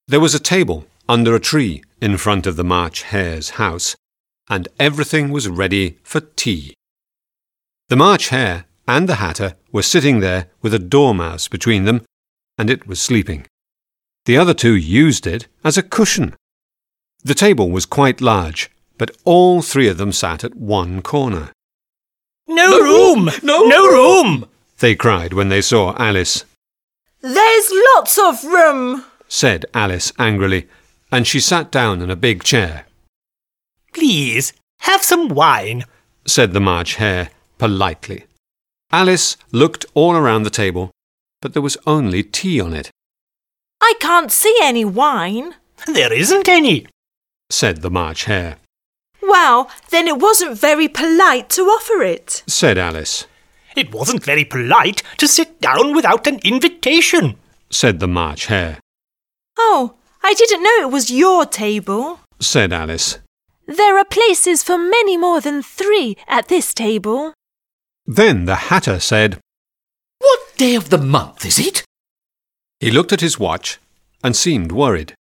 There was a table under a tree in front of the March Hare's house, and everything was ready for tea. The March Hare and the Hatter were sitting there with a dormouse between them, and it was sleeping. The other two used it as a cushion. The table was quite large, but all three of them sat at one corner. No room! No room! They cried when they saw Alice. There's lots of room, said Alice angrily, and she sat down in a big chair. Please, have some wine, said the March Hare politely. Alice looked all around the table, but there was only tea on it. I can't see any wine, There isn't any, said the March Hare. Well, then it wasn't very polite to offer it, Said Alice. It wasn't very polite to sit down without an invitation, Said the March Hare. Oh, I didn't know it was your table, Said Alice. There are places for many more than 3 at this table. Then the Hatter said, What day of the month is it? He looked at his watch and seemed worried.